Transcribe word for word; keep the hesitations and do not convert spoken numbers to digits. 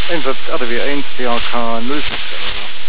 Einsatz R D W eins, D R K null fünf.